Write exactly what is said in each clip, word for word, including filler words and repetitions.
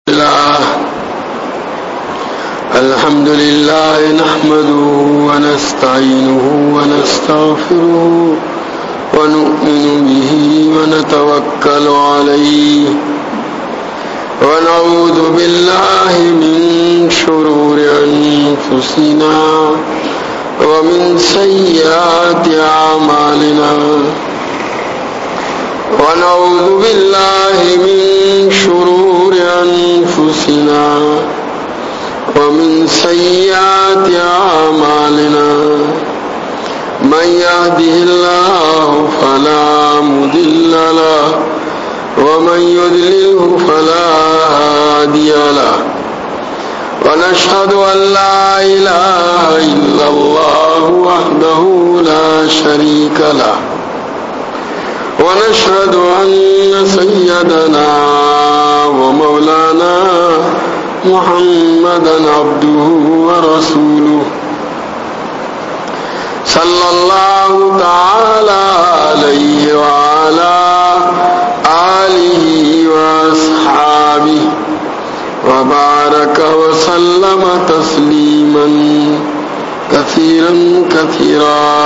الحمد لله نحمده ونستعينه ونستغفره ونؤمن به ونتوكل عليه ونعوذ بالله من شرور أنفسنا ومن سيئات أعمالنا ونعوذ بالله من شرور أنفسنا ومن سيئات أعمالنا من يهده الله فلا مضل له ومن يضلله فلا هادي له ونشهد أن لا إله إلا الله وحده لا شريك له ونشهد أن سيدنا ومولانا محمدا عبده ورسوله صلى الله تعالى عليه وعلى آله وأصحابه وبارك وسلم تسليما كثيرا كثيرا.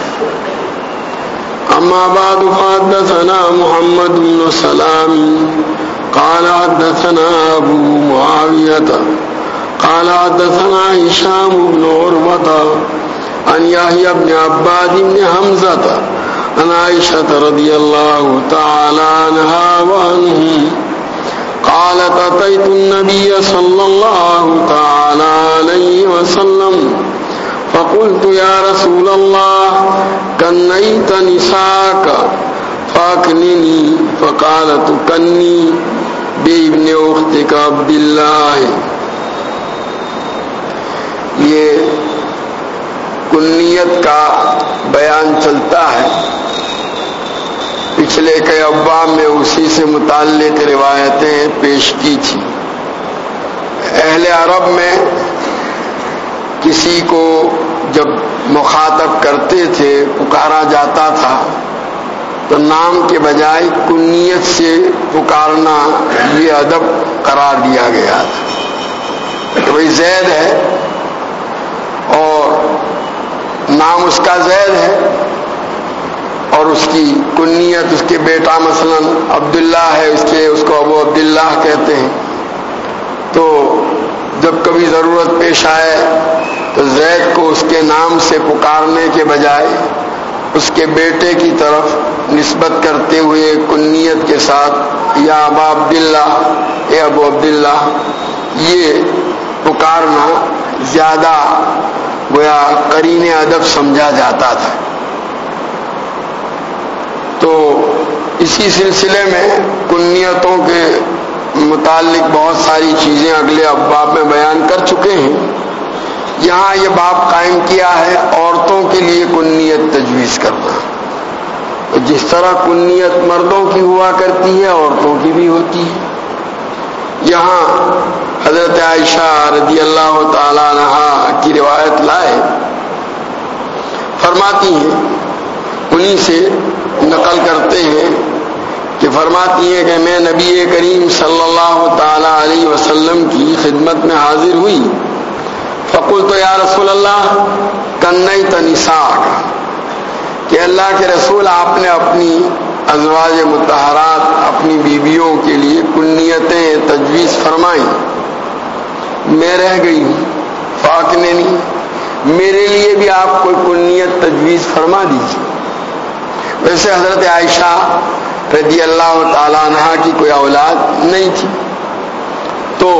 أما بعد فحدثنا محمد بن سلام قال حدثنا أبو معاوية قال حدثنا هشام بن عروة عن يحيى بن عباد بن حمزة عن عائشة رضي الله تعالى عنها وعنهم قالت أتيت النبي صلى الله تعالى عليه وسلم فقلت يا رسول الله كنيت نساءك فأكنني فقال تكني بابن اختك عبد الله. یہ کنیت کا بیان چلتا ہے. پچھلے کئی ابواب میں اسی سے متعلق روایتیں پیش کی تھی. اہل عرب میں کسی کو جب مخاطب کرتے تھے پکارا جاتا تھا تو نام کے بجائے کنیت سے پکارنا یہ ادب قرار دیا گیا تھا کہ بھئی زید ہے اور نام اس کا زید ہے اور اس کی کنیت اس کے بیٹا مثلا عبداللہ ہے, اس کے اس کو ابو عبداللہ کہتے ہیں. تو جب کبھی ضرورت پیش آئے تو زید کو اس کے نام سے پکارنے کے بجائے اس کے بیٹے کی طرف نسبت کرتے ہوئے کنیت کے ساتھ یا ابا عبداللہ اے ابو عبداللہ یہ پکارنا زیادہ گویا قرین ادب سمجھا جاتا تھا. تو اسی سلسلے میں کنیتوں کے متعلق بہت ساری چیزیں اگلے ابواب میں بیان کر چکے ہیں. یہاں یہ باب قائم کیا ہے عورتوں کے لیے کنیت تجویز کرنا. جس طرح کنیت مردوں کی ہوا کرتی ہے عورتوں کی بھی ہوتی ہے. یہاں حضرت عائشہ رضی اللہ تعالی عنہا کی روایت لائے, فرماتی ہیں, انہی سے نقل کرتے ہیں کہ فرماتی ہیں کہ میں نبی کریم صلی اللہ تعالی علیہ وسلم کی خدمت میں حاضر ہوئی. فقلت یا رسول اللہ کنیت نساءک, کہ اللہ کے رسول آپ نے اپنی ازواج مطہرات اپنی بیویوں کے لیے کنیتیں تجویز فرمائیں, میں رہ گئی ہوں. فاکننی, میرے لیے بھی آپ کوئی کنیت تجویز فرما دیجیے. ویسے حضرت عائشہ رضی اللہ تعالی عنہا کی کوئی اولاد نہیں تھی, تو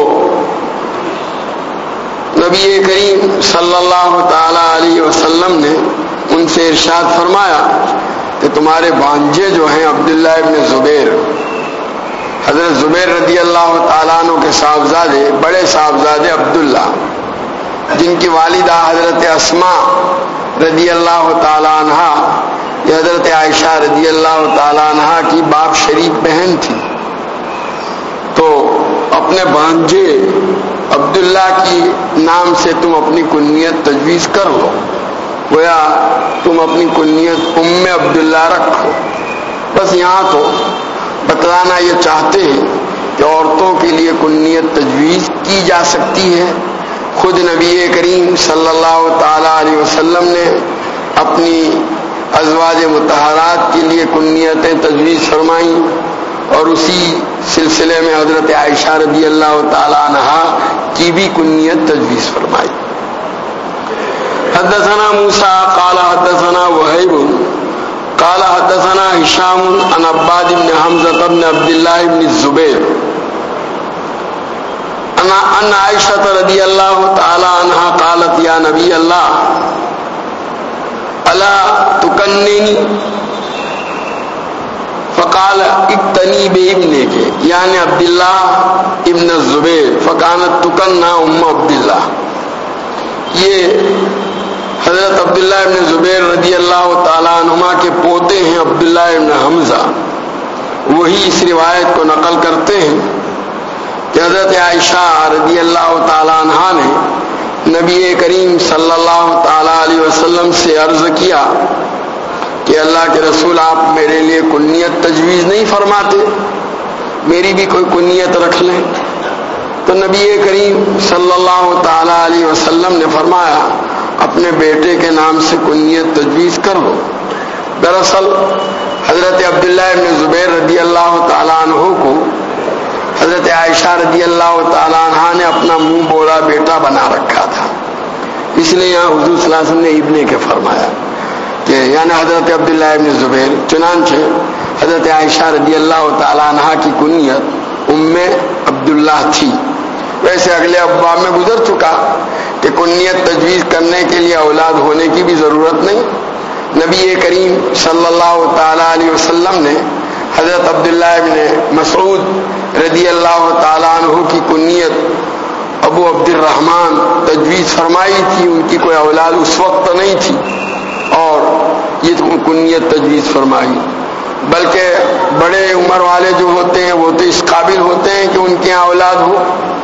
نبی کریم صلی اللہ تعالی علیہ وسلم نے ان سے ارشاد فرمایا کہ تمہارے بھانجے جو ہیں عبداللہ ابن زبیر, حضرت زبیر رضی اللہ تعالیٰ عنہ کے صاحبزادے بڑے صاحبزادے عبداللہ, جن کی والدہ حضرت اسماء رضی اللہ تعالیٰ عنہ یہ حضرت عائشہ رضی اللہ تعالیٰ عنہ کی باپ شریف بہن تھی. تو اپنے بھانجے عبداللہ کی نام سے تم اپنی کنیت تجویز کر لو, گویا تم اپنی کنیت ام عبداللہ رکھو. بس یہاں تو بتلانا یہ چاہتے ہیں کہ عورتوں کے لیے کنیت تجویز کی جا سکتی ہے۔ خود نبی کریم صلی اللہ تعالی علیہ وسلم نے اپنی ازواج مطہرات کے لیے کنیتیں تجویز فرمائیں، اور اسی سلسلے میں حضرت عائشہ رضی اللہ تعالی عنہا کی بھی کنیت تجویز فرمائی۔ حدثنا موسیٰ قال حدثنا وہیب قال حدثنا ہشام عن عباد بن حمزہ بن عبد اللہ بن الزبیر ان عائشہ رضی اللہ تعالی عنہا قالت یا نبی اللہ الا تکننی، فقال اقتنی بابنک یعنی عبداللہ ابن الزبیر فکانت تکنا ام عبداللہ۔ یہ حضرت عبداللہ ابن زبیر رضی اللہ تعالیٰ عنہما کے پوتے ہیں عبداللہ ابن حمزہ، وہی اس روایت کو نقل کرتے ہیں کہ حضرت عائشہ رضی اللہ تعالیٰ عنہا نے نبی کریم صلی اللہ تعالیٰ علیہ وسلم سے عرض کیا کہ اللہ کے رسول آپ میرے لیے کنیت تجویز نہیں فرماتے، میری بھی کوئی کنیت رکھ لیں۔ تو نبی کریم صلی اللہ تعالیٰ علیہ وسلم نے فرمایا اپنے بیٹے کے نام سے کنیت تجویز کر دو۔ دراصل حضرت عبداللہ ابن زبیر رضی اللہ تعالیٰ عنہ کو حضرت عائشہ رضی اللہ تعالیٰ عنہ نے اپنا منہ بولا بیٹا بنا رکھا تھا، اس لیے یہاں حضور صلی اللہ علیہ وسلم نے ابن کے فرمایا کہ یعنی حضرت عبداللہ ابن زبیر، چنانچہ حضرت عائشہ رضی اللہ تعالیٰ عنہ کی کنیت ام عبداللہ تھی۔ ویسے اگلے ابواب میں گزر چکا کہ کنیت تجویز کرنے کے لیے اولاد ہونے کی بھی ضرورت نہیں۔ نبی کریم صلی اللہ تعالیٰ علیہ وسلم نے حضرت عبداللہ ابن مسعود رضی اللہ تعالیٰ عنہ کی کنیت ابو عبد الرحمن تجویز فرمائی تھی، ان کی کوئی اولاد اس وقت نہیں تھی اور یہ کنیت تجویز فرمائی، بلکہ بڑے عمر والے جو ہوتے ہیں وہ تو اس قابل ہوتے ہیں کہ ان کے یہاں اولاد ہو،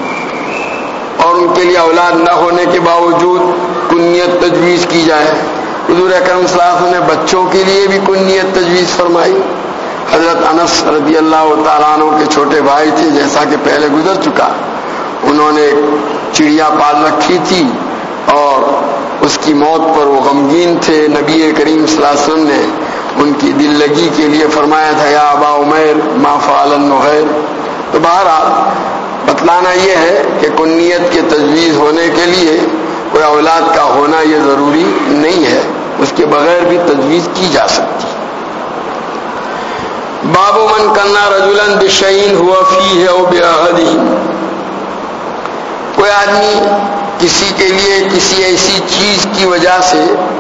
اور ان کے لیے اولاد نہ ہونے کے باوجود کنیت تجویز کی جائے۔ حضور اکرم صلی اللہ علیہ وسلم نے بچوں کے لیے بھی کنیت تجویز فرمائی۔ حضرت انس رضی اللہ تعالیٰ عنہ کے چھوٹے بھائی تھے، جیسا کہ پہلے گزر چکا، انہوں نے چڑیا پال رکھی تھی اور اس کی موت پر وہ غمگین تھے۔ نبی کریم صلی اللہ علیہ وسلم نے ان کی دل لگی کے لیے فرمایا تھا یا ابا عمیر ما فعل النغیر۔ تو بہرحال بتلانا یہ ہے کہ کنیت کے تجویز ہونے کے لیے کوئی اولاد کا ہونا یہ ضروری نہیں ہے، اس کے بغیر بھی تجویز کی جا سکتی۔ باب من کنا رجلا بشیء هو فیہ او بعہدہ، کوئی آدمی کسی کے لیے کسی ایسی چیز کی وجہ سے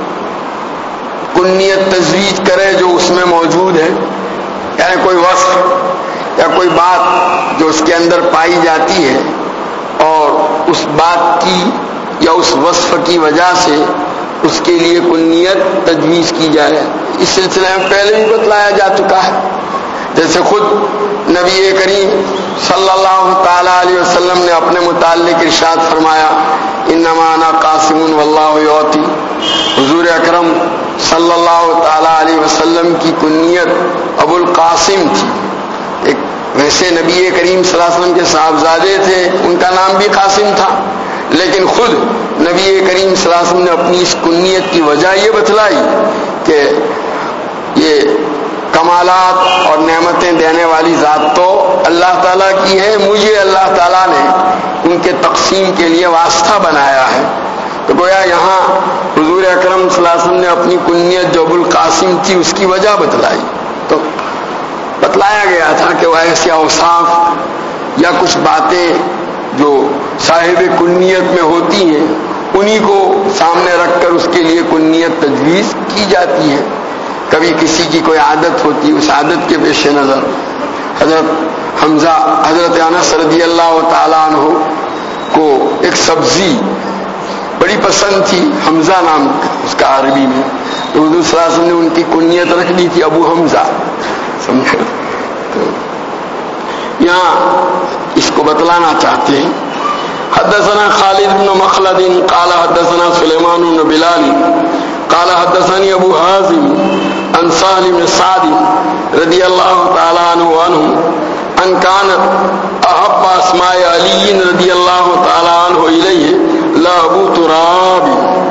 کنیت تجویز کرے جو اس میں موجود ہے، یعنی کوئی وصف یا کوئی بات جو اس کے اندر پائی جاتی ہے اور اس بات کی یا اس وصف کی وجہ سے اس کے لیے کنیت تجویز کی جائے۔ اس سلسلے میں پہلے بھی بتلایا جا چکا ہے، جیسے خود نبی کریم صلی اللہ تعالی علیہ وسلم نے اپنے متعلق ارشاد فرمایا انما انا قاسم واللہ یعطی۔ حضور اکرم صلی اللہ تعالی علیہ وسلم کی کنیت ابو القاسم تھی۔ ایک ویسے نبی کریم صلی اللہ علیہ وسلم کے صاحبزادے تھے، ان کا نام بھی قاسم تھا، لیکن خود نبی کریم صلی اللہ علیہ وسلم نے اپنی اس کنیت کی وجہ یہ بتلائی کہ یہ کمالات اور نعمتیں دینے والی ذات تو اللہ تعالیٰ کی ہے، مجھے اللہ تعالیٰ نے ان کے تقسیم کے لیے واسطہ بنایا ہے۔ تو گویا یہاں حضور اکرم صلی اللہ علیہ وسلم نے اپنی کنیت جو ابو القاسم تھی اس کی وجہ بتلائی۔ تو بتلایا گیا تھا کہ وہ ایسے اوصاف یا کچھ باتیں جو صاحب کنیت میں ہوتی ہیں انہی کو سامنے رکھ کر اس کے لیے کنیت تجویز کی جاتی ہے۔ کبھی کسی کی کوئی عادت ہوتی، اس عادت کے پیش نظر حضرت حمزہ حضرت انس رضی اللہ تعالیٰ عنہ کو ایک سبزی بڑی پسند تھی، حمزہ نام اس کا عربی میں، تو حضور صلی اللہ علیہ وسلم نے ان کی کنیت رکھ دی تھی ابو حمزہ، سمجھے؟ تو یہاں اس کو بتلانا چاہتے ہیں۔ حدثنا خالد بن مخلد قال حدثنا سلیمان بن بلال قال حدثني ابو حازم عن سهل بن سعد رضی اللہ تعالی عنہ عنہ من کان احب اسماء علی رضی اللہ تعالی عنہ الیہ لابو تراب.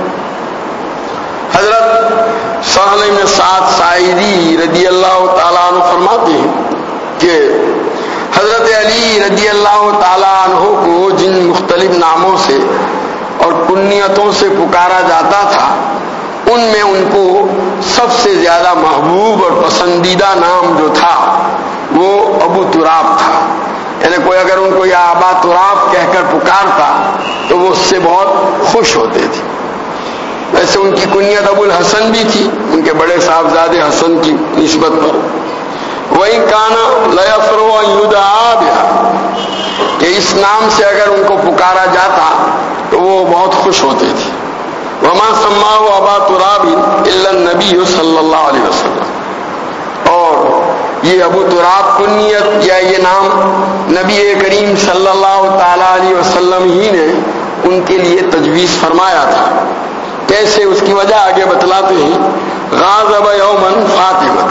حضرت سہل بن سعد ساعدی رضی اللہ تعالی عنہ فرماتے ہیں کہ حضرت علی رضی اللہ تعالی عنہ کو جن مختلف ناموں سے اور کنیتوں سے پکارا جاتا تھا ان میں ان کو سب سے زیادہ محبوب اور پسندیدہ نام جو تھا وہ ابو تراب تھا. یعنی کوئی اگر ان کو یا ابا تراب کہہ کر پکارتا تو وہ اس سے بہت خوش ہوتے تھے. ویسے ان کی کنیت ابو الحسن بھی تھی, ان کے بڑے صاحبزادے حسن کی نسبت پر. وہی کانا لیفرو یدعا بہا, کہ اس نام سے اگر ان کو پکارا جاتا تو وہ بہت خوش ہوتے تھے. وما سماہ ابا تراب الا النبی صلی اللہ علیہ وسلم, اور یہ ابو تراب کنیت یا یہ نام نبی کریم صلی اللہ تعالی علیہ وسلم ہی نے ان کے لیے تجویز فرمایا تھا. کیسے, اس کی وجہ آگے بتلاتے ہیں. غاضب یومن فاطمہ,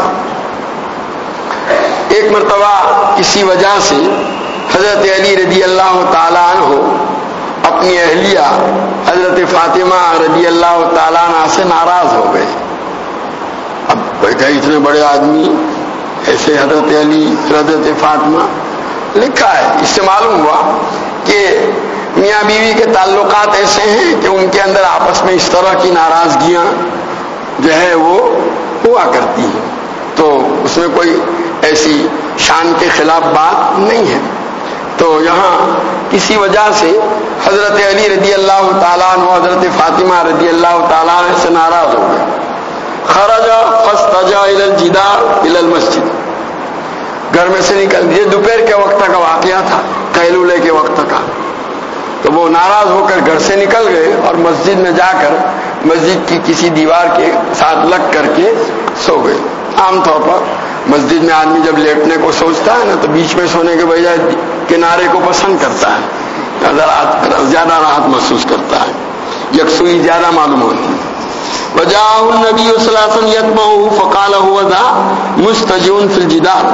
ایک مرتبہ کسی وجہ سے حضرت علی رضی اللہ تعالی عنہ اپنی اہلیہ حضرت فاطمہ رضی اللہ تعالیٰ عنہ سے ناراض ہو گئے. اب بیٹھا اتنے بڑے آدمی ایسے حضرت علی حضرت فاطمہ, لکھا ہے اس سے معلوم ہوا کہ میاں بیوی کے تعلقات ایسے ہیں کہ ان کے اندر آپس میں اس طرح کی ناراضگیاں جو ہے وہ ہوا کرتی ہیں, تو اس میں کوئی ایسی شان کے خلاف بات نہیں ہے. تو یہاں کسی وجہ سے حضرت علی رضی اللہ تعالیٰ عنہ حضرت فاطمہ رضی اللہ تعالیٰ عنہ سے ناراض ہو گئے. خرج فاستجا الى الجدار الى المسجد, گھر میں سے نکل, یہ دوپہر کے وقت کا واقعہ تھا, قیلولے کے وقت کا. تو وہ ناراض ہو کر گھر سے نکل گئے اور مسجد میں جا کر مسجد کی کسی دیوار کے ساتھ لگ کر کے سو گئے. عام طور پر مسجد میں آدمی جب لیٹنے کو سوچتا ہے نا تو بیچ میں سونے کے بجائے کنارے کو پسند کرتا ہے, زیادہ راحت محسوس کرتا ہے, یکسوئی زیادہ معلوم ہوتی ہے. وجاء النبی صلی اللہ علیہ وسلم یتبعه فقال هو ذا مستجون فی الجدار.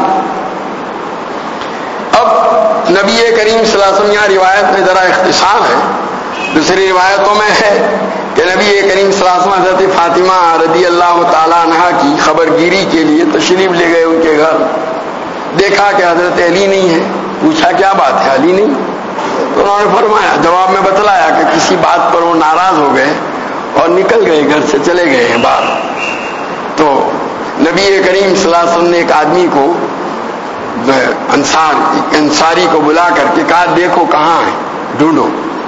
اب نبی کریم صلی اللہ علیہ وسلم, یہاں روایت میں ذرا اختصار ہے, دوسری روایتوں میں ہے کہ نبی کریم صلی اللہ علیہ وسلم حضرت فاطمہ رضی اللہ تعالی عنہا کی خبر گیری کے لیے تشریف لے گئے ان کے گھر. دیکھا کہ حضرت علی نہیں ہے, پوچھا کیا بات ہے, علی نہیں؟ تو انہوں نے فرمایا, جواب میں بتلایا کہ کسی بات پر وہ ناراض ہو گئے اور نکل گئے, گھر سے چلے گئے ہیں باہر. تو نبی کریم صلی اللہ علیہ وسلم نے ایک آدمی کو جو ہے انصار ایک انصاری کو بلا کر کے کہا دیکھو کہاں ہے, ڈھونڈو.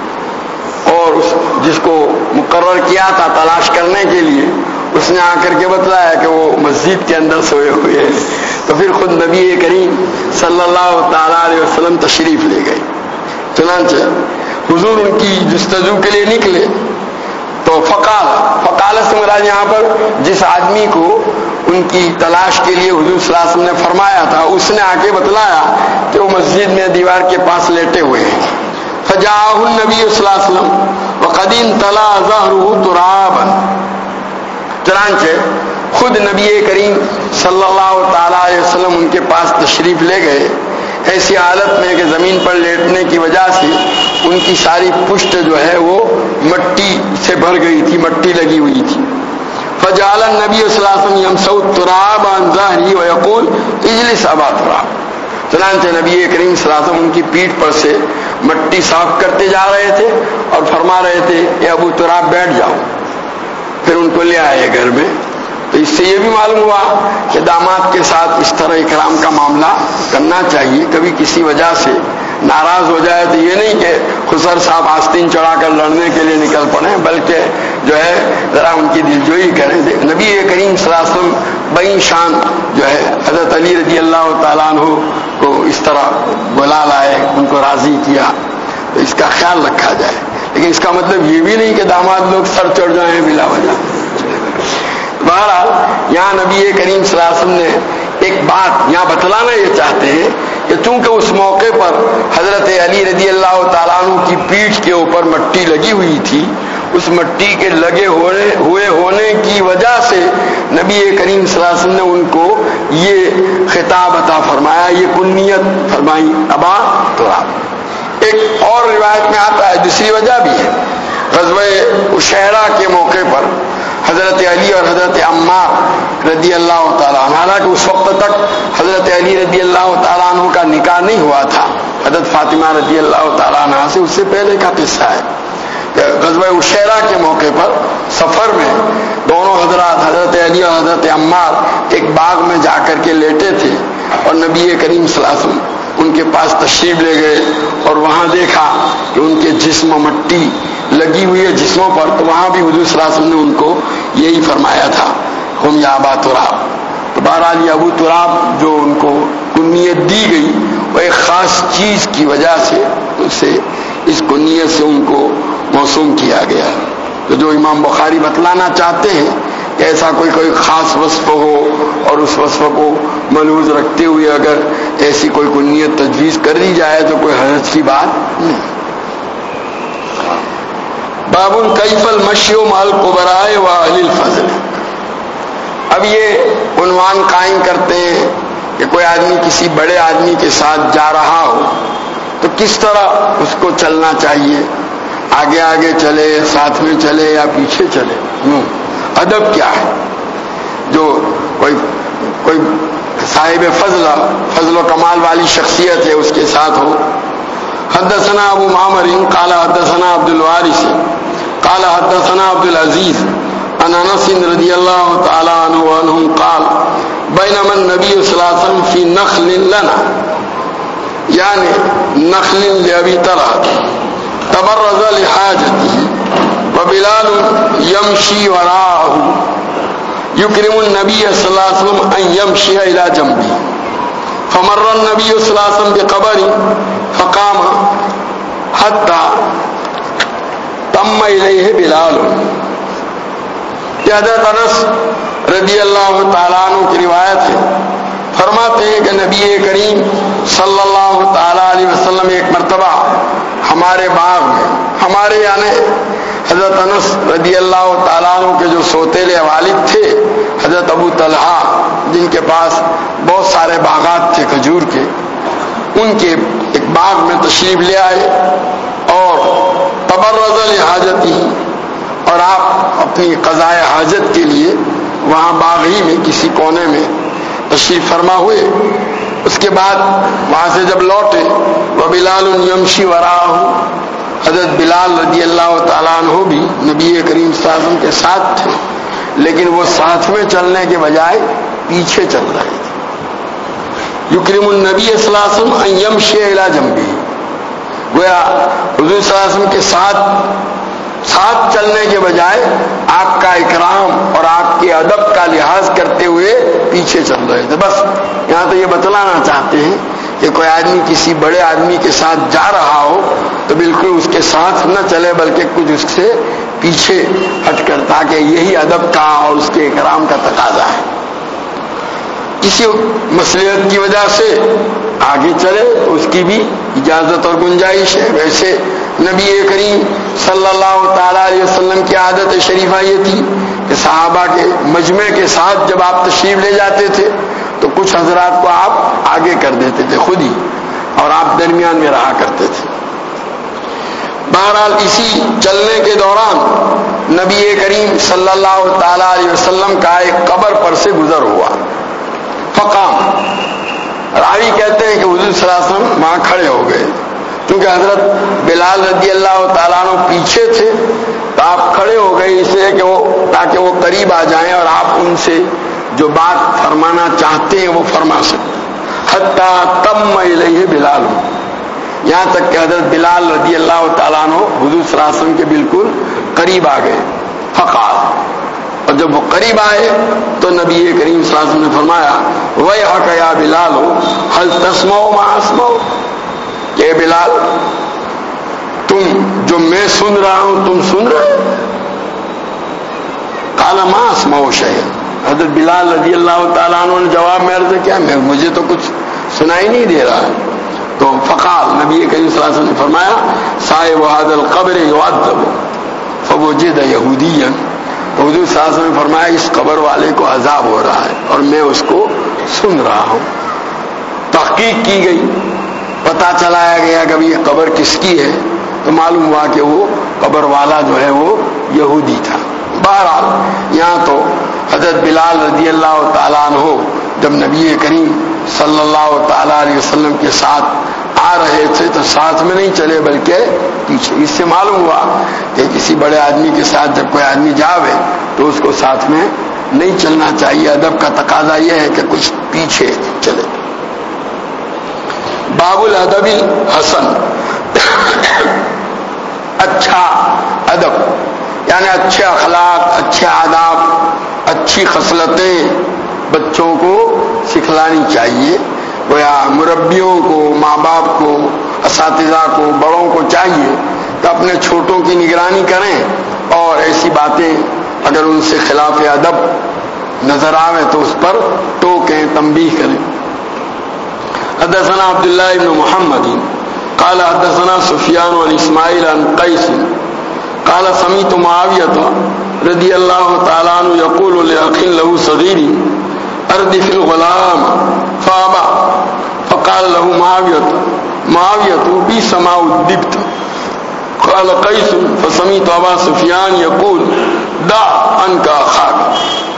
اور اس جس کو مقرر کیا تھا تلاش کرنے کے لیے اس نے آ کر کے بتلایا کہ وہ مسجد کے اندر سوئے ہوئے ہیں. تو پھر خود نبی کریم صلی اللہ تعالی علیہ وسلم تشریف لے گئے. چنانچہ حضور ان کی جستجو کے لیے نکلے تو فقال فقال سے مراد یہاں پر جس آدمی کو ان کی تلاش کے لیے حضور صلی اللہ علیہ وسلم نے فرمایا تھا اس نے آ کے بتلایا کہ وہ مسجد میں دیوار کے پاس لیٹے ہوئے ہیں. فجاءه النبی صلی اللہ علیہ وسلم وقد انطلع ظهره ترابا. چنانچہ خود نبی کریم صلی اللہ تعالی علیہ وسلم ان کے پاس تشریف لے گئے ایسی حالت میں کہ زمین پر لیٹنے کی وجہ سے ان کی ساری پشت جو ہے وہ مٹی سے بھر گئی تھی, مٹی لگی ہوئی تھی. فجعل النبی صلی اللہ علیہ وسلم يمسح التراب عن ظهره ويقول اجلس ابا تراب. چنانچہ نبی کریم صلی اللہ علیہ وسلم ان کی پیٹھ پر سے مٹی صاف کرتے جا رہے تھے اور فرما رہے تھے اے ابو تراب بیٹھ جاؤ. پھر ان کو لے آئے گھر میں. تو اس سے یہ بھی معلوم ہوا کہ داماد کے ساتھ اس طرح اکرام کا معاملہ کرنا چاہیے. کبھی کسی وجہ سے ناراض ہو جائے تو یہ نہیں کہ خسر صاحب آستین چڑھا کر لڑنے کے لیے نکل پڑے, بلکہ جو ہے ذرا ان کی دلجوئی کریں. نبی کریم صلی اللہ علیہ وسلم بئی شان جو ہے حضرت علی رضی اللہ تعالیٰ عنہ کو اس طرح بلا لائے, ان کو راضی کیا, تو اس کا خیال رکھا جائے. لیکن اس کا مطلب یہ بھی نہیں کہ داماد لوگ سر چڑھ جائیں بلا وجہ. بہرحال یہاں نبی کریم صلی اللہ علیہ وسلم نے ایک بات یہاں بتلانا یہ چاہتے ہیں کہ چونکہ اس موقع پر حضرت علی رضی اللہ تعالیٰ عنہ کی پیٹھ کے اوپر مٹی لگی ہوئی تھی، اس مٹی کے لگے ہوئے ہوئے ہونے کی وجہ سے نبی کریم صلی اللہ علیہ وسلم نے ان کو یہ خطاب عطا فرمایا، یہ کنیت فرمائی ابا تراب۔ ایک اور روایت میں آتا ہے، دوسری وجہ بھی ہے، غزوہ عشیرہ کے موقع پر حضرت علی اور حضرت عمار رضی اللہ تعالیٰ عنہ، حالانکہ اس وقت تک حضرت علی رضی اللہ تعالیٰ عنہ کا نکاح نہیں ہوا تھا، حضرت فاطمہ رضی اللہ تعالیٰ عنہ سے اس سے پہلے کا قصہ ہے کہ غزوہ عشیرہ کے موقع پر سفر میں دونوں حضرات حضرت علی اور حضرت عمار ایک باغ میں جا کر کے لیٹے تھے، اور نبی کریم صلی اللہ علیہ وسلم ان کے پاس تشریف لے گئے اور وہاں دیکھا کہ ان کے جسم مٹی لگی ہوئی ہے جسموں پر، تو وہاں بھی حضور صلی اللہ علیہ وسلم نے ان کو یہی فرمایا تھا، ہم یا ابا تراب۔ تو بہرحال یہ ابو تراب جو ان کو کنیت دی گئی وہ ایک خاص چیز کی وجہ سے اسے اس کنیت سے ان کو موسوم کیا گیا۔ تو جو امام بخاری بتلانا چاہتے ہیں کہ ایسا کوئی کوئی خاص وصف ہو اور اس وصف کو ملحوظ رکھتے ہوئے اگر ایسی کوئی کنیت تجویز کر دی جائے تو کوئی حرج کی بات نہیں۔ باب کیف المشی مع الکبراء و اہل الفضل۔ اب یہ عنوان قائم کرتے ہیں کہ کوئی آدمی کسی بڑے آدمی کے ساتھ جا رہا ہو تو کس طرح اس کو چلنا چاہیے، آگے آگے چلے، ساتھ میں چلے یا پیچھے چلے، ادب کیا ہے۔ جو کوئی کوئی صاحب فضل فضل و کمال والی شخصیت ہے اس کے ساتھ ہو۔ حدثنا ابو معمر قال حدثنا عبد الوارث قال حدثنا عبد العزيز عن انس رضی اللہ تعالی عنہ عنہ قال بینما النبی صلی اللہ علیہ وسلم فی نخل لنا، یعنی نخل لابی طلحہ، تبرز لحاجته وبلال يمشي وراءه يكرم النبي صلى الله عليه وسلم ان يمشي الى جنبه، فمر النبي صلى الله عليه وسلم بقبر فقام حتى تم الیہ بلال۔ حضرت انس رضی اللہ تعالیٰ عنہ کی روایت ہے، فرماتے ہیں کہ نبی کریم صلی اللہ تعالیٰ علیہ وسلم ایک مرتبہ ہمارے باغ میں، ہمارے یعنی حضرت انس رضی اللہ تعالیٰ عنہ کے جو سوتیلے والد تھے حضرت ابو طلحہ، جن کے پاس بہت سارے باغات تھے کھجور کے، ان کے ایک باغ میں تشریف لے آئے اور تبرز لحاجتی، اور آپ اپنی قضاء حاجت کے لیے وہاں باغ ہی میں کسی کونے میں تشریف فرما ہوئے۔ اس کے بعد وہاں سے جب لوٹے وہ بلال یمشی وراءہ، حضرت بلال رضی اللہ تعالیٰ عنہ بھی نبی کریم صلی اللہ علیہ وسلم کے ساتھ تھے، لیکن وہ ساتھ میں چلنے کے بجائے پیچھے چل رہے تھے۔ یکرم النبی صلی اللہ علیہ وسلم ان یمشی الی جنبہ، گویا حضور صلی اللہ علیہ وسلم کے ساتھ ساتھ چلنے کے بجائے آپ کا اکرام اور آپ کے ادب کا لحاظ کرتے ہوئے پیچھے چل رہے تھے۔ بس یہاں تو یہ بتلانا چاہتے ہیں کہ کوئی آدمی کسی بڑے آدمی کے ساتھ جا رہا ہو تو بالکل اس کے ساتھ نہ چلے بلکہ کچھ اس سے پیچھے ہٹ کر، تاکہ یہی ادب کا اور اس کے اکرام کا تقاضا ہے۔ کسی مصلحت کی وجہ سے آگے چلے اس کی بھی اجازت اور گنجائش ہے۔ ویسے نبی کریم صلی اللہ تعالیٰ علیہ وسلم کی عادت شریفہ یہ تھی کہ صحابہ کے مجمع کے ساتھ جب آپ تشریف لے جاتے تھے تو کچھ حضرات کو آپ آگے کر دیتے تھے خود ہی، اور آپ درمیان میں رہا کرتے تھے۔ بہرحال اسی چلنے کے دوران نبی کریم صلی اللہ تعالیٰ علیہ وسلم کا ایک قبر پر سے گزر ہوا، فقام، راوی کہتے ہیں کہ حضور صلی اللہ علیہ وسلم وہاں کھڑے ہو گئے، کیونکہ حضرت بلال رضی اللہ تعالیٰ عنہ پیچھے تھے تو آپ کھڑے ہو گئے اس لیے کہ وہ تاکہ وہ قریب آ جائیں اور آپ ان سے جو بات فرمانا چاہتے ہیں وہ فرما سکیں۔ حتیٰ تم الیہ بلال، یہاں تک کہ حضرت بلال رضی اللہ تعالیٰ عنہ حضور صلی اللہ علیہ وسلم کے بالکل قریب آ گئے۔ فقال، اور جب وہ قریب آئے تو نبی کریم صلی اللہ علیہ وسلم نے فرمایا ویحک یا بلال هل تسمع ما اسمع، کہ بلال تم جو میں سن رہا ہوں تم سن رہے؟ قال ما اسمع شیئا، حضرت بلال رضی اللہ تعالیٰ عنہ نے جواب میں عرض کیا میں مجھے تو کچھ سنائی نہیں دے رہا ہے۔ تو فقال نبی کریم صلی اللہ علیہ وسلم نے فرمایا صاحب هذا القبر يعذب فوجد یہودیا، حضور صلی اللہ علیہ وسلم نے فرمایا اس قبر والے کو عذاب ہو رہا ہے اور میں اس کو سن رہا ہوں۔ تحقیق کی گئی، پتہ چلایا گیا کہ یہ قبر کس کی ہے، تو معلوم ہوا کہ وہ قبر والا جو ہے وہ یہودی تھا۔ بہرحال یہاں تو حضرت بلال رضی اللہ تعالیٰ عنہ جب نبی کریم صلی اللہ تعالیٰ علیہ وسلم کے ساتھ آ رہے تھے تو ساتھ میں نہیں چلے بلکہ پیچھے۔ اس سے معلوم ہوا کہ کسی بڑے آدمی کے ساتھ جب کوئی آدمی جاوے تو اس کو ساتھ میں نہیں چلنا چاہیے، ادب کا تقاضا یہ ہے کہ کچھ پیچھے چلے۔ باب الادب حسن، اچھا ادب یعنی اچھے اخلاق، اچھے آداب، اچھی خصلتیں بچوں کو سکھلانی چاہیے۔ گویا مربیوں کو، ماں باپ کو، اساتذہ کو، بڑوں کو چاہیے کہ اپنے چھوٹوں کی نگرانی کریں اور ایسی باتیں اگر ان سے خلاف ادب نظر آوے تو اس پر ٹوکیں، تنبیہ کریں۔ حدثنا عبداللہ بن محمد قال حدثنا سفیان عن اسماعیل عن قیس قال سمعت معاویہ رضی اللہ تعالیٰ عنہ یقول لأخ له صغیر اردف الغلام فابى فقال له معاویہ معاویہ بئس ما أدبت قال قیس فسمعت ابا سفیان یقول دع عنك أخاك۔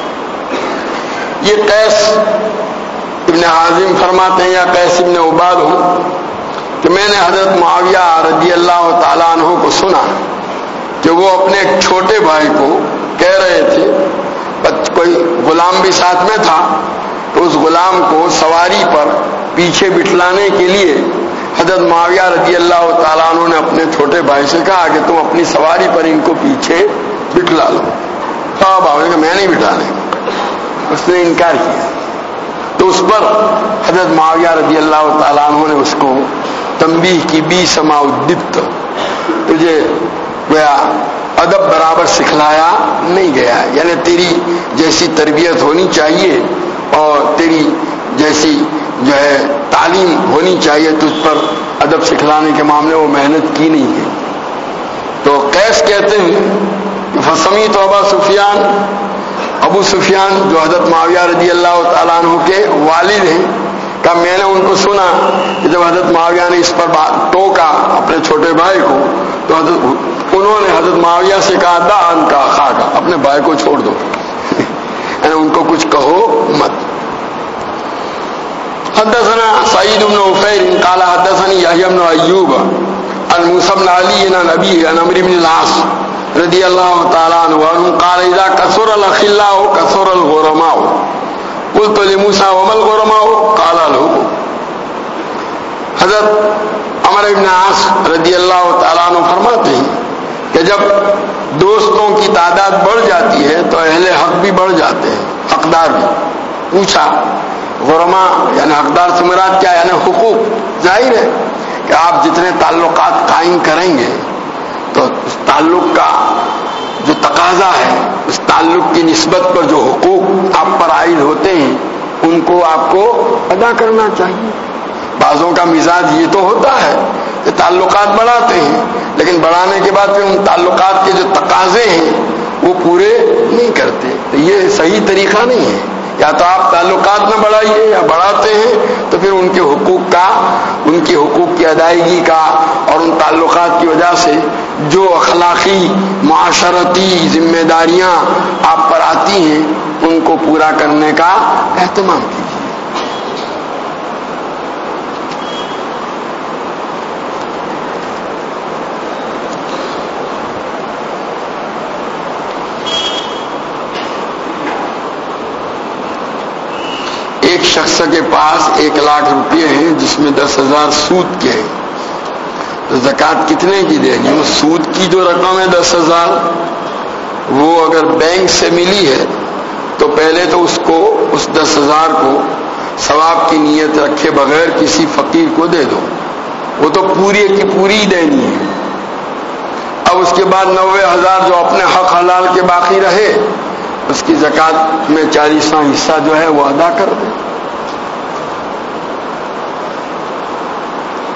یہ قیس ابن حازم فرماتے ہیں یا قیس ابن عباد ہوں کہ میں نے حضرت معاویہ رضی اللہ تعالیٰ عنہ کو سنا کہ وہ اپنے ایک چھوٹے بھائی کو کہہ رہے تھے، کوئی غلام بھی ساتھ میں تھا، تو اس غلام کو سواری پر پیچھے بٹھلانے کے لیے حضرت معاویہ رضی اللہ تعالیٰ عنہ نے اپنے چھوٹے بھائی سے کہا کہ تم اپنی سواری پر ان کو پیچھے بٹھلا لو۔ بابا نے کہا میں نہیں بٹھانے، اس نے انکار کیا۔ تو اس پر حضرت معاویہ رضی اللہ تعالیٰ عنہ نے اس کو تنبیہ کی، بئس ما أدبت، تجھے گویا ادب برابر سکھلایا نہیں گیا، یعنی تیری جیسی تربیت ہونی چاہیے اور تیری جیسی جو ہے تعلیم ہونی چاہیے تجھ پر ادب سکھلانے کے معاملے وہ محنت کی نہیں ہے۔ تو قیس کہتے ہیں کہ فسمیت ابا سفیان، ابو سفیان جو حضرت معاویہ رضی اللہ تعالیٰ عنہ کے والد ہیں، کہ میں نے ان کو سنا کہ جب حضرت معاویہ نے اس پر ٹوکا اپنے چھوٹے بھائی کو تو حضرت انہوں نے حضرت معاویہ سے کہا دع عنک اخاک، اپنے بھائی کو چھوڑ دو، یعنی ان کو کچھ کہو مت۔ حدثنا سعید بن عفیر قال حدثني يحيى بن ایوب عن موسى بن علي عن ابيه عن عمرو بن العاص رضی اللہ تعالیٰ عنہ قال اذا كثر الاخلاء كثر الغرماء قلت لموسى وما الغرماء قال له۔ حضرت عمرو بن عاص رضی اللہ تعالیٰ عنہ فرماتے ہیں کہ جب دوستوں کی تعداد بڑھ جاتی ہے تو اہل حق بھی بڑھ جاتے ہیں، حقدار بھی۔ پوچھا غرما یعنی حقدار سے مراد کیا، یعنی حقوق۔ ظاہر ہے کہ آپ جتنے تعلقات قائم کریں گے تو اس تعلق کا جو تقاضا ہے، اس تعلق کی نسبت پر جو حقوق آپ پر عائد ہوتے ہیں ان کو آپ کو ادا کرنا چاہیے۔ بعضوں کا مزاج یہ تو ہوتا ہے کہ تعلقات بڑھاتے ہیں لیکن بڑھانے کے بعد پھر ان تعلقات کے جو تقاضے ہیں وہ پورے نہیں کرتے، تو یہ صحیح طریقہ نہیں ہے۔ یا تو آپ تعلقات نہ بڑھائیے یا بڑھاتے ہیں تو پھر ان کے حقوق کا، ان کی حقوق کی ادائیگی کا اور ان تعلقات کی وجہ سے جو اخلاقی معاشرتی ذمہ داریاں آپ پر آتی ہیں ان کو پورا کرنے کا اہتمام کیجیے۔ ایک شخص کے پاس ایک لاکھ روپے ہیں جس میں دس ہزار سود کے ہیں، تو زکوٰۃ کتنے کی دینی؟ وہ سود کی جو رقم ہے دس ہزار، وہ اگر بینک سے ملی ہے تو پہلے تو اس کو اس دس ہزار کو ثواب کی نیت رکھے بغیر کسی فقیر کو دے دو، وہ تو پوری کی پوری دینی ہے۔ اب اس کے بعد نوے ہزار جو اپنے حق حلال کے باقی رہے اس کی زکوٰۃ میں چالیسواں حصہ جو ہے وہ ادا کر دے۔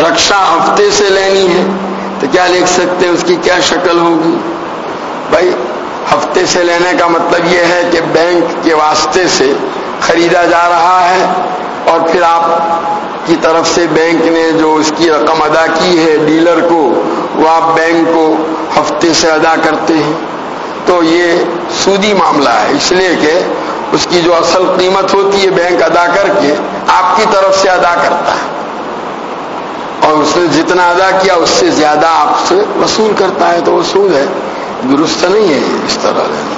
رکشا ہفتے سے لینی ہے تو کیا لکھ سکتے ہیں؟ اس کی کیا شکل ہوگی؟ بھائی ہفتے سے لینے کا مطلب یہ ہے کہ بینک کے واسطے سے خریدا جا رہا ہے اور پھر آپ کی طرف سے بینک نے جو اس کی رقم ادا کی ہے ڈیلر کو، وہ آپ بینک کو ہفتے سے ادا کرتے ہیں، تو یہ سودی معاملہ ہے، اس لیے کہ اس کی جو اصل قیمت ہوتی ہے بینک ادا کر کے آپ کی طرف سے ادا کرتا ہے، اور اس نے جتنا ادا کیا اس سے زیادہ آپ سے وصول کرتا ہے، تو وہ سود ہے، درست نہیں ہے اس طرح لینا۔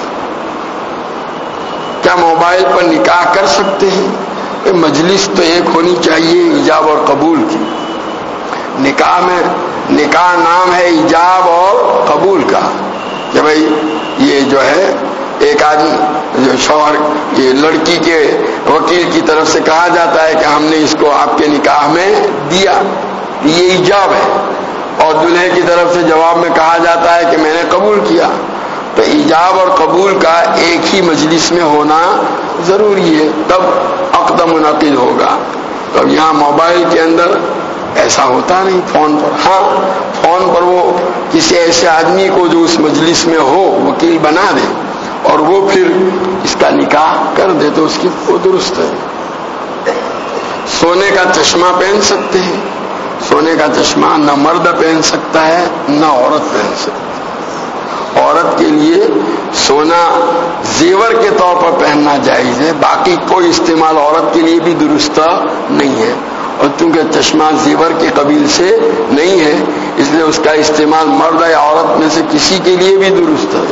کیا موبائل پر نکاح کر سکتے ہیں؟ مجلس تو ایک ہونی چاہیے ایجاب اور قبول کی۔ نکاح میں نکاح نام ہے ایجاب اور قبول کا، کہ بھائی یہ جو ہے ایک آدمی جو شوہر یہ لڑکی کے وکیل کی طرف سے کہا جاتا ہے کہ ہم نے اس کو آپ کے نکاح میں دیا، یہ ایجاب ہے، اور دلہے کی طرف سے جواب میں کہا جاتا ہے کہ میں نے قبول کیا۔ تو ایجاب اور قبول کا ایک ہی مجلس میں ہونا ضروری ہے، تب عقد منعقد ہوگا۔ تو اب یہاں موبائل کے اندر ایسا ہوتا نہیں، فون پر ہاں فون پر وہ کسی ایسے آدمی کو جو اس مجلس میں ہو وکیل بنا دے اور وہ پھر اس کا نکاح کر دے تو اس کی وہ درست ہے۔ سونے کا چشمہ پہن سکتے ہیں؟ سونے کا چشمہ نہ مرد پہن سکتا ہے نہ عورت پہن سکتی ہے۔ عورت کے لیے سونا زیور کے طور پر پہننا جائز ہے، باقی کوئی استعمال عورت کے لیے بھی درست نہیں ہے، اور چونکہ چشمہ زیور کے قبیل سے نہیں ہے اس لیے اس کا استعمال مرد یا عورت میں سے کسی کے لیے بھی درست ہے۔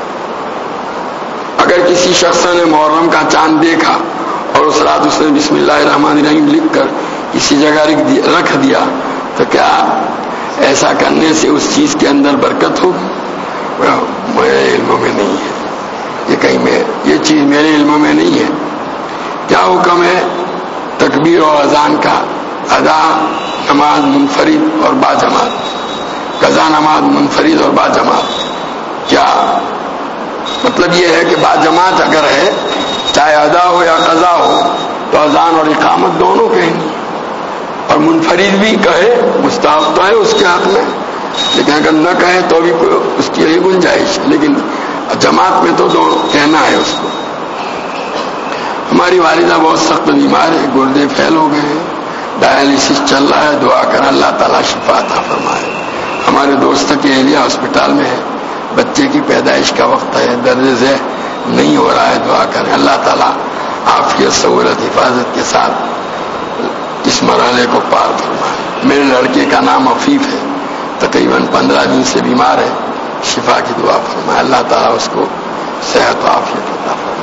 اگر کسی شخص نے محرم کا چاند دیکھا اور اس رات اس نے بسم اللہ الرحمن الرحیم لکھ کر کسی جگہ رکھ دیا تو کیا ایسا کرنے سے اس چیز کے اندر برکت ہوگی؟ میرے علم میں نہیں ہے، یہ کہیں میں یہ چیز میرے علم میں نہیں ہے۔ کیا حکم ہے تکبیر اور اذان کا ادا نماز منفرد اور با جماعت؟ قضا نماز منفرد اور با جماعت، کیا مطلب یہ ہے کہ با جماعت اگر ہے چاہے ادا ہو یا قضا ہو تو اذان اور اقامت دونوں کہیں، اور منفرد بھی کہے مستحب تو ہے اس کے حق میں، لیکن اگر نہ کہے تو بھی اس کی یہی گنجائش، لیکن جماعت میں تو دونوں کہنا ہے اس کو۔ ہماری والدہ بہت سخت بیمار ہے، گردے پھیل ہو گئے ہیں، ڈائلسس چل رہا ہے، دعا کر اللہ تعالیٰ شفا عطا فرمائے۔ ہمارے دوست کی اہلیہ ہاسپٹل میں ہے، بچے کی پیدائش کا وقت ہے، درد ذیل نہیں ہو رہا ہے، دعا کریں اللہ تعالیٰ عافیت سہولت حفاظت کے ساتھ اس مرحلے کو پار فرمائے۔ میرے لڑکے کا نام عفیف ہے، تقریباً پندرہ دن سے بیمار ہے، شفا کی دعا فرمائے اللہ تعالیٰ اس کو صحت و عافیت عطا فرمائے۔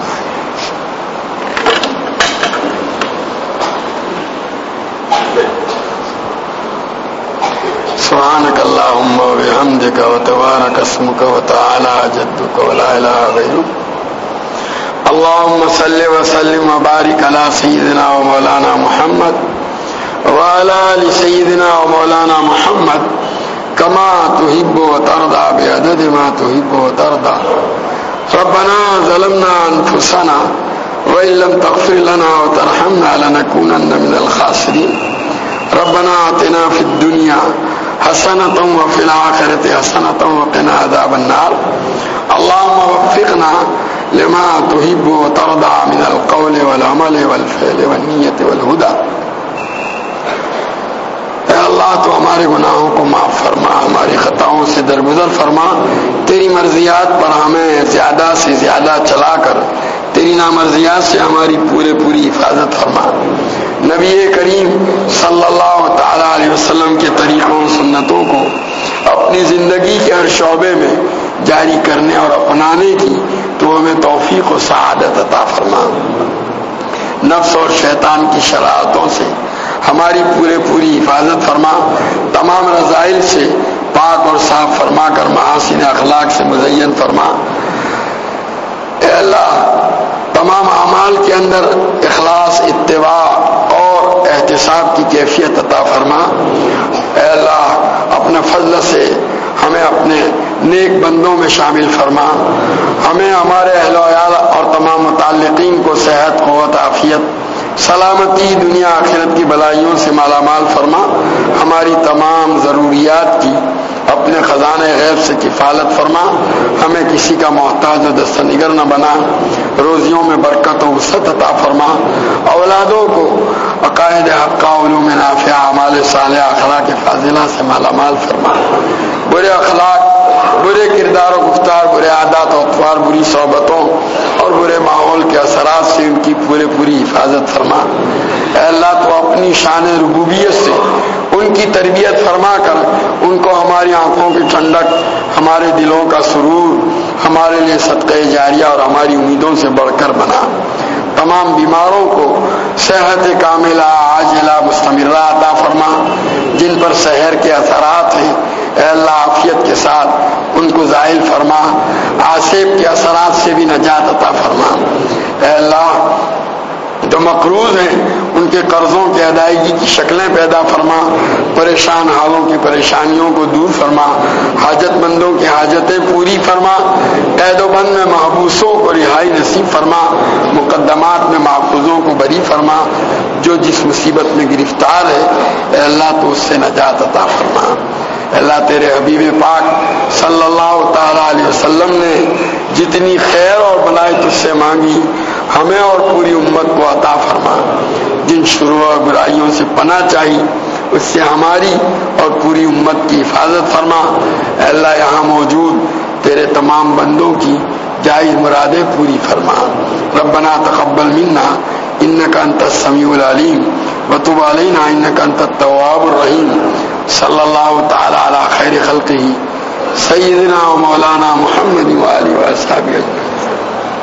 سبحانك اللهم وبحمدك وتبارك اسمك وتعالى جدك ولا اله غيرك اللهم صل وسلم وبارك على سيدنا ومولانا محمد وعلى ال سيدنا ومولانا محمد كما تحب وترضى بعدد ما تحب وترضى ربنا ظلمنا انفسنا وان لم تغفر لنا وترحمنا لنكونن من الخاسرين ربنا آتنا في الدنيا حسنة وفي الآخرة حسنة وقنا عذاب النار اللهم وفقنا لما تحب وترضى من القول والعمل والفعل والنية والهدى۔ اے اللہ تو ہمارے گناہوں کو معاف فرما، ہماری خطاؤں سے درگزر فرما، تیری مرضیات پر ہمیں زیادہ سے زیادہ چلا کر تیری نامرضیات سے ہماری پورے پوری حفاظت فرما۔ نبی کریم صلی اللہ تعالی علیہ وسلم کے طریقوں سنتوں کو اپنی زندگی کے ہر شعبے میں جاری کرنے اور اپنانے کی تو ہمیں توفیق و سعادت عطا فرما۔ نفس اور شیطان کی شرارتوں سے ہماری پورے پوری حفاظت فرما، تمام رذائل سے پاک اور صاف فرما کر محاسن اخلاق سے مزین فرما۔ اے اللہ تمام اعمال کے اندر اخلاص، اتباع اور احتساب کی کیفیت عطا فرما۔ اے اللہ اپنے فضل سے ہمیں اپنے نیک بندوں میں شامل فرما، ہمیں ہمارے اہل و عیال اور تمام متعلقین کو صحت، قوت، عافیت، سلامتی دنیا آخرت کی بلائیوں سے مالا مال فرما، ہماری تمام ضروریات کی اپنے خزانے غیب سے کفالت فرما، ہمیں کسی کا محتاج و دست نگر نہ بنا، روزیوں میں برکت و وسعت عطا فرما، اولادوں کو عقائد حقہ، علوم نافعہ، اعمال صالحہ، اخلاق فاضلہ سے مالا مال فرما، برے اخلاق، برے کردار و گفتار، برے عادات و اطوار، بری صحبتوں اور برے ماحول کے اثرات سے ان کی پورے پوری حفاظت فرما۔ اے اللہ تو اپنی شان ربوبیت سے ان کی تربیت فرما کر ان کو ہماری آنکھوں کی ٹھنڈک، ہمارے دلوں کا سرور، ہمارے لیے صدقہ جاریہ اور ہماری امیدوں سے بڑھ کر بنا۔ تمام بیماروں کو صحت کاملہ عاجلہ مستمرہ عطا فرما، جن پر سحر کے اثرات ہیں اے اللہ عافیت کے ساتھ ان کو زائل فرما، آصیب کے اثرات سے بھی نجات عطا فرما۔ اے اللہ جو مقروض ہیں ان کے قرضوں کی ادائیگی کی شکلیں پیدا فرما، پریشان حالوں کی پریشانیوں کو دور فرما، حاجت مندوں کی حاجتیں پوری فرما، قید و بند میں محبوسوں کو رہائی نصیب فرما، مقدمات میں محفوظوں کو بری فرما، جو جس مصیبت میں گرفتار ہے اے اللہ تو اس سے نجات عطا فرما۔ اے اللہ تیرے حبیب پاک صلی اللہ تعالی علیہ وسلم نے جتنی خیر اور بلائی تجھ سے مانگی ہمیں اور پوری امت کو عطا فرما، جن شرور اور برائیوں سے پناہ چاہی اس سے ہماری اور پوری امت کی حفاظت فرما۔ اے اللہ یہاں موجود تیرے تمام بندوں کی جائز مرادیں پوری فرما۔ ربنا تقبل منا انک انت السمیع العلیم وتب علینا انک انت التواب الرحیم۔ صلی اللہ تعالی علی خیر خلقہ سیدنا و مولانا محمد و آلہ و اصحابہ اجمعین۔